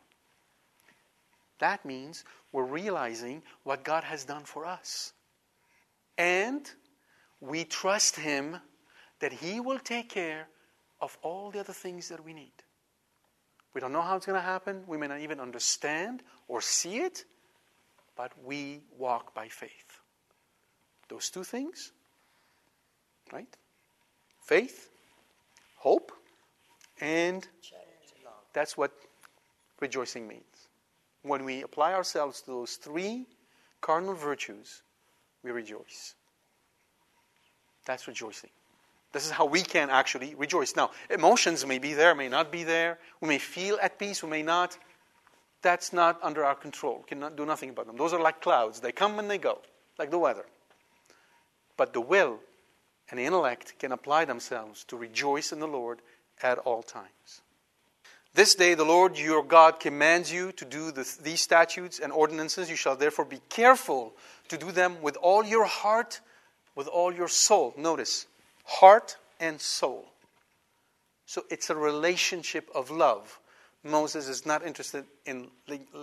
Speaker 2: That means we're realizing what God has done for us. And we trust Him that He will take care of all the other things that we need. We don't know how it's going to happen. We may not even understand or see it. But we walk by faith. Those two things, right? Faith, hope, and that's what rejoicing means. When we apply ourselves to those three cardinal virtues, we rejoice. That's rejoicing. This is how we can actually rejoice. Now, emotions may be there, may not be there. We may feel at peace, we may not. That's not under our control. We cannot do nothing about them. Those are like clouds. They come and they go, like the weather. But the will and the intellect can apply themselves to rejoice in the Lord at all times. This day the Lord your God commands you to do these statutes and ordinances. You shall therefore be careful to do them with all your heart, with all your soul. Notice, heart and soul. So it's a relationship of love. Moses is not interested in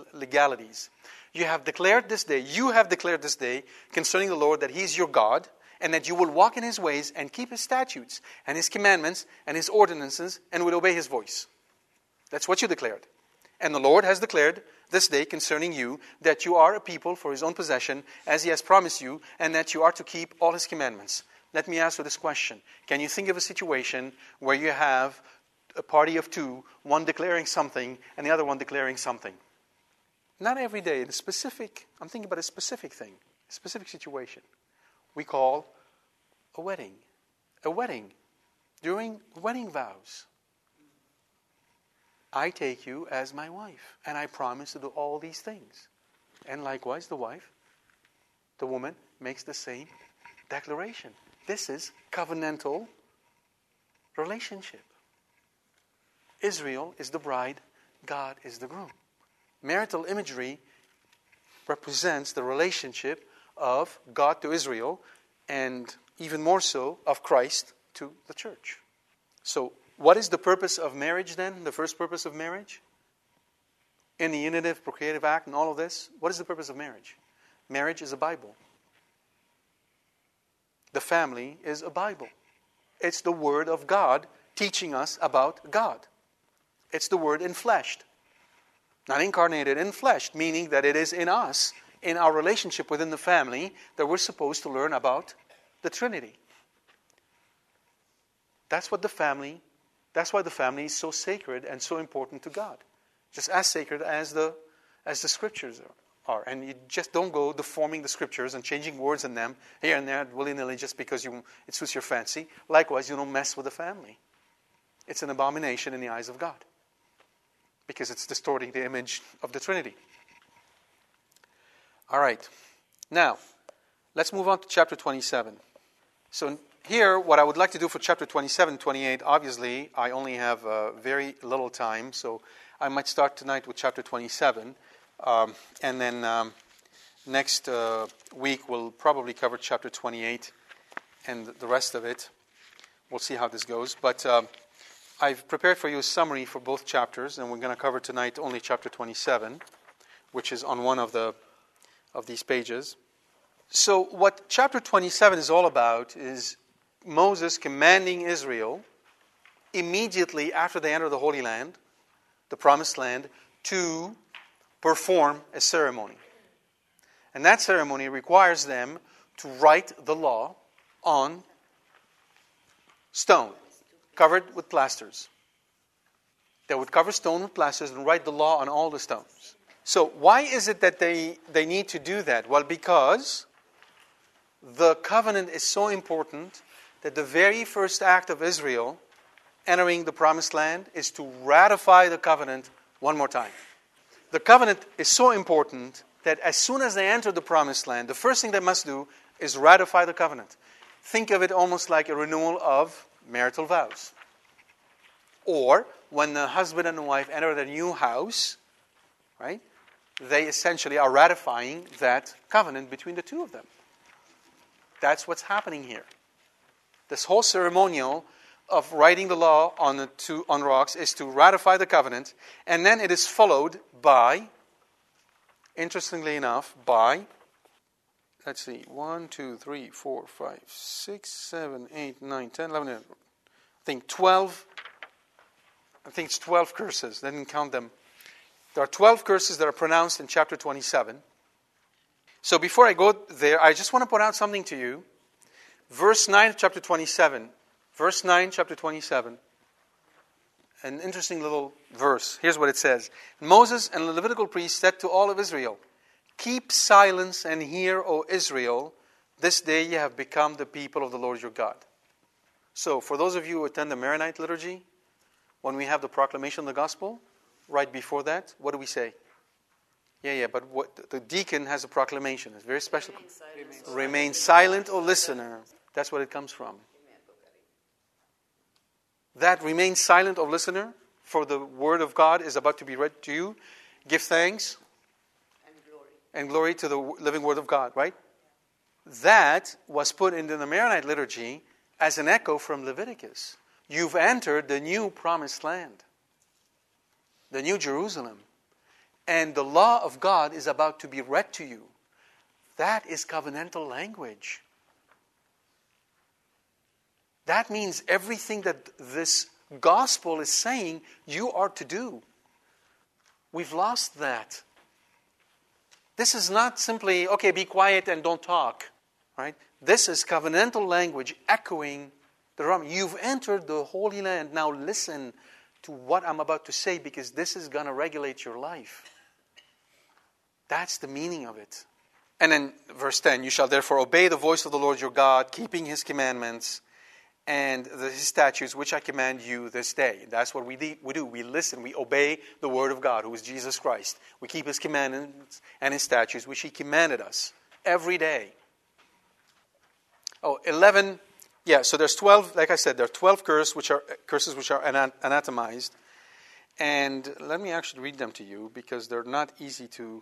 Speaker 2: legalities. You have declared this day concerning the Lord that He is your God, and that you will walk in His ways and keep His statutes and His commandments and His ordinances and will obey His voice. That's what you declared. And the Lord has declared this day concerning you that you are a people for His own possession, as He has promised you, and that you are to keep all His commandments. Let me ask you this question. Can you think of a situation where you have a party of two, one declaring something and the other one declaring something? Not every day. I'm thinking about a specific thing, a specific situation. We call a wedding. A wedding. During wedding vows. I take you as my wife, and I promise to do all these things. And likewise, the woman, makes the same declaration. This is covenantal relationship. Israel is the bride, God is the groom. Marital imagery represents the relationship of God to Israel, and even more so, of Christ to the church. So, what is the purpose of marriage then? The first purpose of marriage? In the unitive, procreative act and all of this, what is the purpose of marriage? Marriage is a Bible. The family is a Bible. It's the Word of God teaching us about God. It's the Word enfleshed. Not incarnated, enfleshed, meaning that it is in us, in our relationship within the family, that we're supposed to learn about the Trinity. That's why the family is so sacred and so important to God. Just as sacred as the Scriptures are. And you just don't go deforming the Scriptures and changing words in them here and there willy-nilly just because it suits your fancy. Likewise, you don't mess with the family. It's an abomination in the eyes of God, because it's distorting the image of the Trinity. All right. Now, let's move on to chapter 27. So here, what I would like to do for chapter 27 and 28, obviously, I only have very little time, so I might start tonight with chapter 27, and then next week we'll probably cover chapter 28 and the rest of it. We'll see how this goes. But I've prepared for you a summary for both chapters, and we're going to cover tonight only chapter 27, which is on one of these pages. So what chapter 27 is all about is Moses commanding Israel immediately after they enter the Holy Land, the Promised Land, to perform a ceremony. And that ceremony requires them to write the law on stone, covered with plasters. They would cover stone with plasters and write the law on all the stones. So why is it that they need to do that? Well, because the covenant is so important that the very first act of Israel entering the Promised Land is to ratify the covenant one more time. The covenant is so important that as soon as they enter the Promised Land, the first thing they must do is ratify the covenant. Think of it almost like a renewal of marital vows. Or when the husband and the wife enter their new house, right? They essentially are ratifying that covenant between the two of them. That's what's happening here. This whole ceremonial of writing the law on rocks is to ratify the covenant, and then it is followed by, interestingly enough, by, let's see, 1, 2, 3, 4, 5, 6, 7, 8, 9, 10, 11, 12. I think it's 12 curses. I didn't count them. There are 12 curses that are pronounced in chapter 27. So before I go there, I just want to point out something to you. Verse 9 of chapter 27. Verse 9, chapter 27. An interesting little verse. Here's what it says. Moses and the Levitical priests said to all of Israel, "Keep silence and hear, O Israel. This day you have become the people of the Lord your God." So, for those of you who attend the Maronite liturgy, when we have the proclamation of the gospel, right before that, what do we say? But what the deacon has a proclamation. It's very special. Remain silent, O listener. That's what it comes from. That remain silent, O listener, for the word of God is about to be read to you. Give thanks and glory to the living word of God, right? That was put into the Maronite liturgy as an echo from Leviticus. You've entered the new promised land, the new Jerusalem, and the law of God is about to be read to you. That is covenantal language. That means everything that this gospel is saying, you are to do. We've lost that. This is not simply, okay, be quiet and don't talk. Right? This is covenantal language echoing the Deuteronomy. You've entered the Holy Land. Now listen to what I'm about to say, because this is going to regulate your life. That's the meaning of it. And then verse 10, you shall therefore obey the voice of the Lord your God, keeping His commandments and His statutes, which I command you this day. That's what we do. We listen. We obey the Word of God, who is Jesus Christ. We keep His commandments and His statutes, which He commanded us every day. 11. Yeah, so there's 12, like I said, there are 12 curses which are anatomized. And let me actually read them to you, because they're not easy to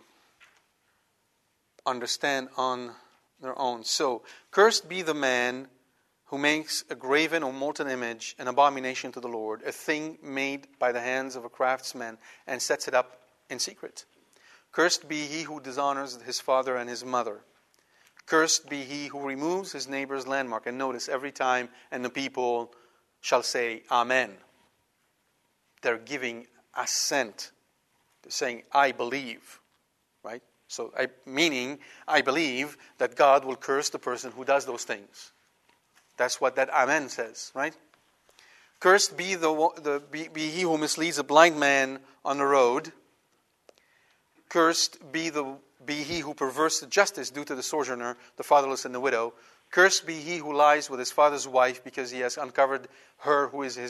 Speaker 2: understand on their own. So, cursed be the man who makes a graven or molten image, an abomination to the Lord, a thing made by the hands of a craftsman, and sets it up in secret. Cursed be he who dishonors his father and his mother. Cursed be he who removes his neighbor's landmark. And notice, every time, and the people shall say, Amen. They're giving assent. They're saying, I believe. Right? So, meaning, I believe that God will curse the person who does those things. That's what that Amen says, right? Cursed be be he who misleads a blind man on the road. Cursed be he who perverts the justice due to the sojourner, the fatherless, and the widow. Cursed be he who lies with his father's wife, because he has uncovered her who is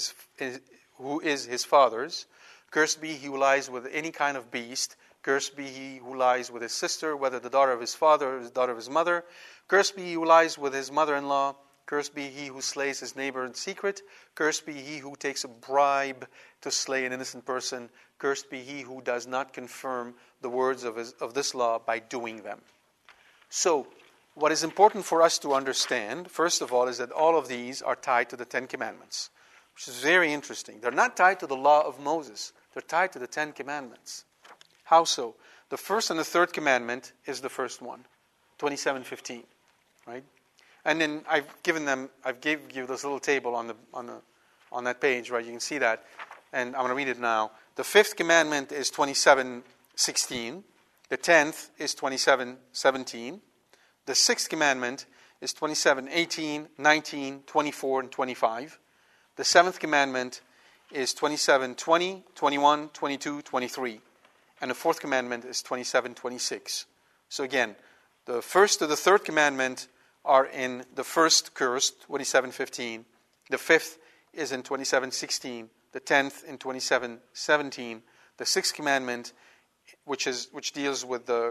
Speaker 2: his father's. Cursed be he who lies with any kind of beast. Cursed be he who lies with his sister, whether the daughter of his father or the daughter of his mother. Cursed be he who lies with his mother-in-law. Cursed be he who slays his neighbor in secret. Cursed be he who takes a bribe to slay an innocent person. Cursed be he who does not confirm the words of this law by doing them. So, what is important for us to understand, first of all, is that all of these are tied to the Ten Commandments, which is very interesting. They're not tied to the law of Moses. They're tied to the Ten Commandments. How so? The first and the third commandment is the first one, 27:15, right? And then I've gave you this little table on that page, right? You can see that, and I'm going to read it now. The fifth commandment is 27:16. The 10th is 27:17. The sixth commandment is 27:18, 19, 24, and 25. The seventh commandment is 27:20, 21, 22, 23. And the fourth commandment is 27:26. So again, the first to the third commandment are in the first curse, 27:15. The fifth is in 27:16. The 10th in 27:17. The sixth commandment, which deals with the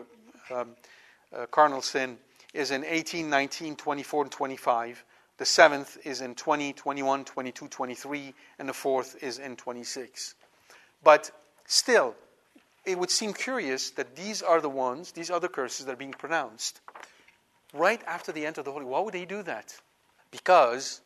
Speaker 2: carnal sin, is in 18, 19, 24, and 25. The seventh is in 20, 21, 22, 23, and the fourth is in 26. But still, it would seem curious that these are the curses that are being pronounced right after the end of the Holy. Why would they do that? Because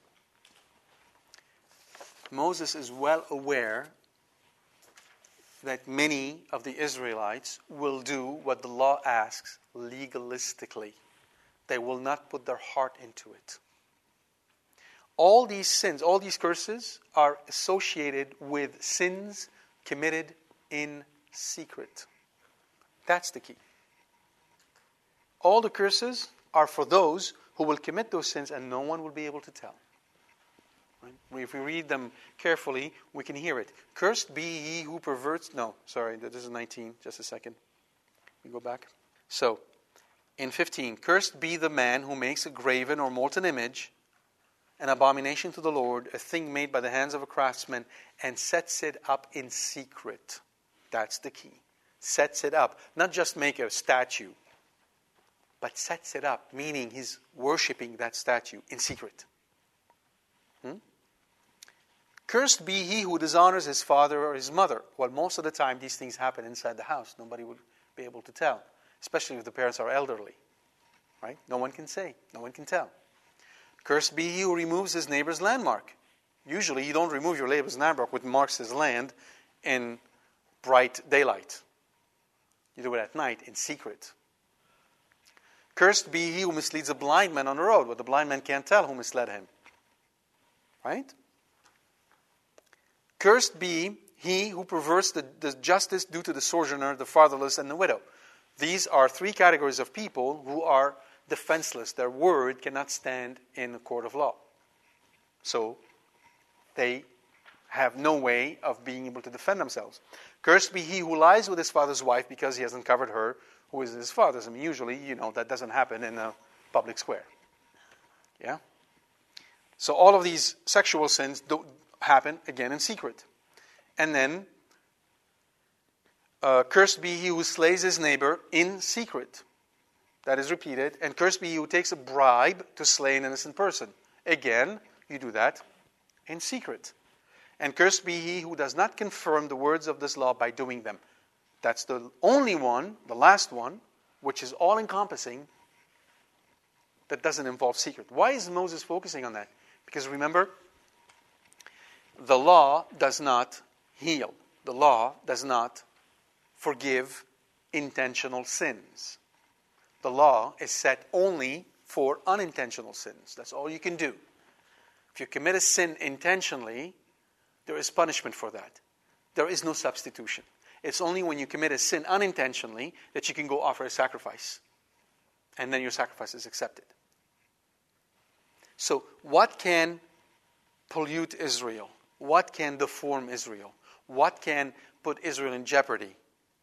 Speaker 2: Moses is well aware that many of the Israelites will do what the law asks legalistically. They will not put their heart into it. All these sins, all these curses are associated with sins committed in secret. That's the key. All the curses are for those who will commit those sins and no one will be able to tell. Right? If we read them carefully, we can hear it. Cursed be he who perverts... No, sorry, this is 19. Just a second. We go back. So, in 15, cursed be the man who makes a graven or molten image, an abomination to the Lord, a thing made by the hands of a craftsman, and sets it up in secret. That's the key. Sets it up. Not just make a statue, but sets it up, meaning he's worshipping that statue in secret. Cursed be he who dishonors his father or his mother. Well, most of the time these things happen inside the house. Nobody would be able to tell, especially if the parents are elderly. Right? No one can say. No one can tell. Cursed be he who removes his neighbor's landmark. Usually you don't remove your neighbor's landmark which marks his land in bright daylight. You do it at night in secret. Cursed be he who misleads a blind man on the road. Well, the blind man can't tell who misled him. Right? Cursed be he who perverts the justice due to the sojourner, the fatherless, and the widow. These are three categories of people who are defenseless. Their word cannot stand in the court of law. So, they have no way of being able to defend themselves. Cursed be he who lies with his father's wife because he hasn't covered her, who is his father's. I mean, usually, that doesn't happen in a public square. Yeah? So all of these sexual sins do happen, again, in secret. And then, cursed be he who slays his neighbor in secret. That is repeated. And cursed be he who takes a bribe to slay an innocent person. Again, you do that in secret. And cursed be he who does not confirm the words of this law by doing them. That's the only one, the last one, which is all-encompassing, that doesn't involve secret. Why is Moses focusing on that? Because remember, the law does not heal. The law does not forgive intentional sins. The law is set only for unintentional sins. That's all you can do. If you commit a sin intentionally, there is punishment for that. There is no substitution. It's only when you commit a sin unintentionally that you can go offer a sacrifice. And then your sacrifice is accepted. So, what can pollute Israel? What can deform Israel? What can put Israel in jeopardy?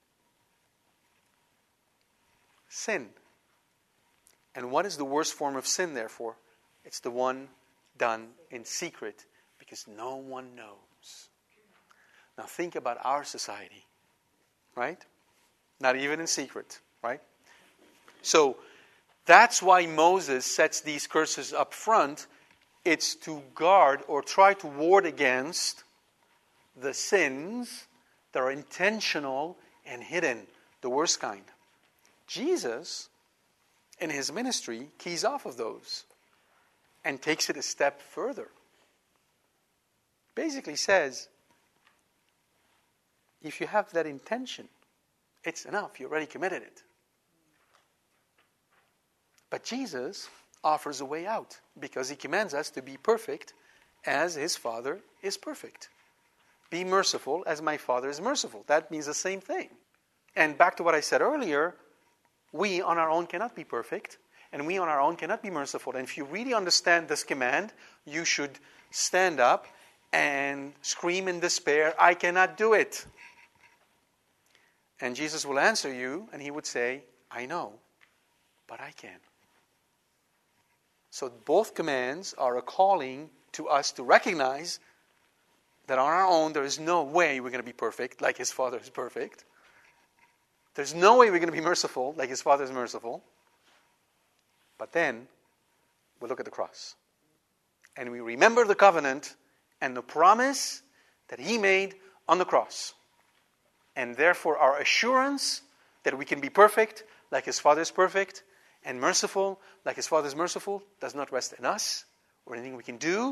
Speaker 2: Sin. And what is the worst form of sin, therefore? It's the one done in secret, because no one knows. Now think about our society, right? Not even in secret, right? So that's why Moses sets these curses up front. It's to guard or try to ward against the sins that are intentional and hidden, the worst kind. Jesus, in his ministry, keys off of those and takes it a step further. Basically says, if you have that intention, it's enough. You already committed it. But Jesus offers a way out because he commands us to be perfect as his Father is perfect. Be merciful as my Father is merciful. That means the same thing. And back to what I said earlier, we on our own cannot be perfect, and we on our own cannot be merciful. And if you really understand this command, you should stand up and scream in despair, I cannot do it. And Jesus will answer you, and he would say, I know, but I can. So both commands are a calling to us to recognize that on our own there is no way we're going to be perfect like his Father is perfect. There's no way we're going to be merciful like his Father is merciful. But then we look at the cross. And we remember the covenant and the promise that he made on the cross. And therefore our assurance that we can be perfect like his Father is perfect and merciful like his Father is merciful does not rest in us or anything we can do,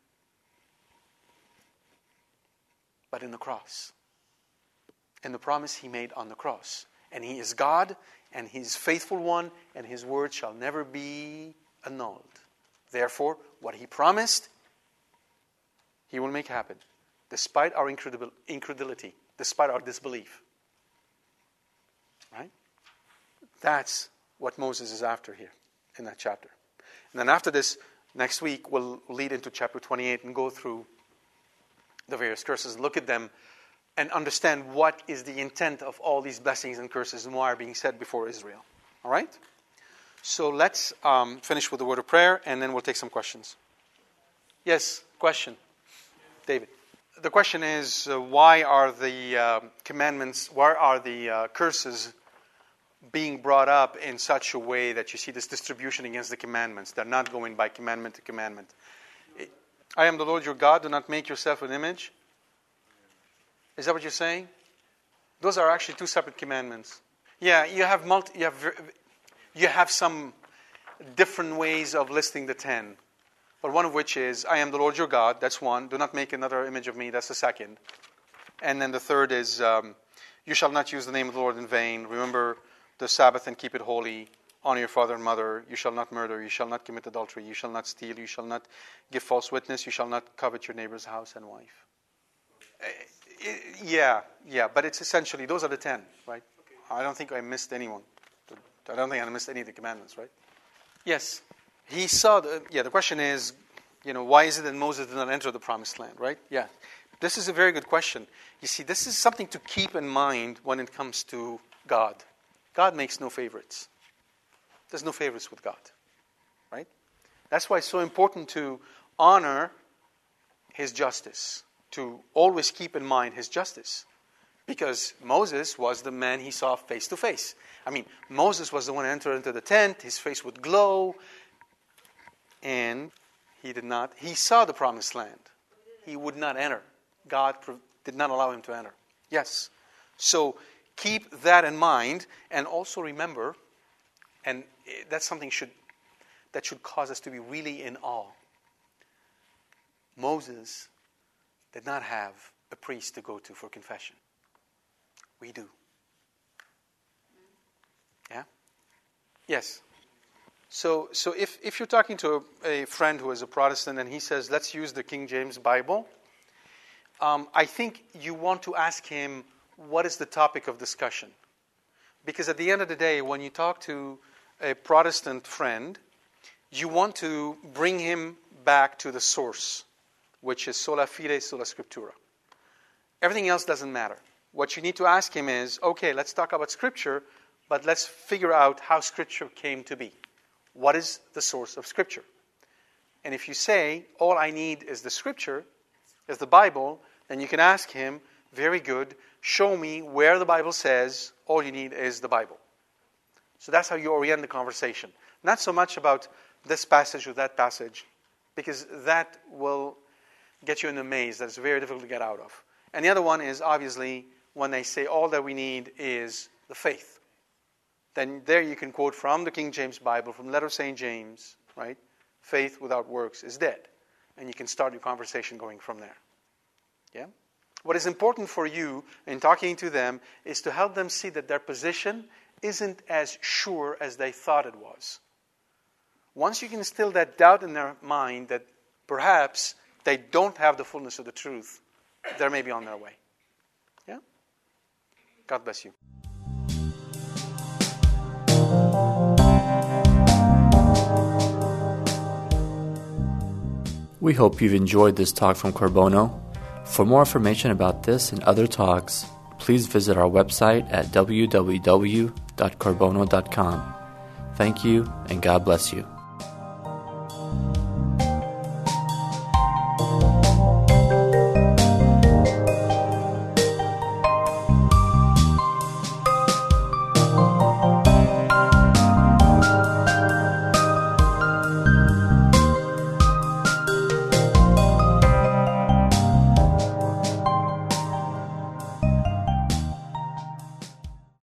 Speaker 2: but in the cross. And the promise he made on the cross. And he is God, and he is faithful one, and his word shall never be annulled. Therefore, what he promised, he will make happen, despite our incredulity, despite our disbelief. Right? That's what Moses is after here in that chapter. And then after this, next week, we'll lead into chapter 28 and go through the various curses, look at them, and understand what is the intent of all these blessings and curses and why are being said before Israel. All right? So let's finish with a word of prayer, and then we'll take some questions. Yes, question. David. The question is, why are the commandments, why are the curses being brought up in such a way that you see this distribution against the commandments? They're not going by commandment to commandment. I am the Lord your God, do not make yourself an image. Is that what you're saying? Those are actually two separate commandments. Yeah, you have some different ways of listing the 10. But one of which is, I am the Lord your God, that's one. Do not make another image of me, that's the second. And then the third is, you shall not use the name of the Lord in vain. Remember the Sabbath and keep it holy. honor your father and mother, you shall not murder, you shall not commit adultery, you shall not steal, you shall not give false witness, you shall not covet your neighbor's house and wife. Yeah, but it's essentially, those are the 10, right? Okay. I don't think I missed anyone. I don't think I missed any of the commandments, right? Yes. He saw, the question is, why is it that Moses did not enter the promised land, right? Yeah. This is a very good question. You see, this is something to keep in mind when it comes to God. God makes no favorites. There's no favorites with God, right? That's why it's so important to honor His justice, to always keep in mind His justice. Because Moses was the man he saw face to face. I mean, Moses was the one who entered into the tent, his face would glow, and he saw the promised land. He would not enter. God did not allow him to enter. Yes. So keep that in mind, and also remember, and that's something that should cause us to be really in awe. Moses did not have a priest to go to for confession. We do. Yeah? Yes. So if you're talking to a friend who is a Protestant and he says, let's use the King James Bible, I think you want to ask him, what is the topic of discussion? Because at the end of the day, when you talk to a Protestant friend, you want to bring him back to the source, which is sola fide, sola scriptura. Everything else doesn't matter. What you need to ask him is, okay, let's talk about Scripture, but let's figure out how Scripture came to be. What is the source of Scripture? And if you say, all I need is the Scripture, is the Bible, then you can ask him, very good, show me where the Bible says all you need is the Bible. So that's how you orient the conversation. Not so much about this passage or that passage, because that will get you in a maze that's very difficult to get out of. And the other one is, obviously, when they say all that we need is the faith. Then there you can quote from the King James Bible, from the letter of St. James, right? Faith without works is dead. And you can start your conversation going from there. Yeah? What is important for you in talking to them is to help them see that their position isn't as sure as they thought it was. Once you can instill that doubt in their mind that perhaps they don't have the fullness of the truth, they may be on their way. Yeah? God bless you.
Speaker 1: We hope you've enjoyed this talk from Corbono. For more information about this and other talks, please visit our website at www.corbono.com. Thank you, and God bless you.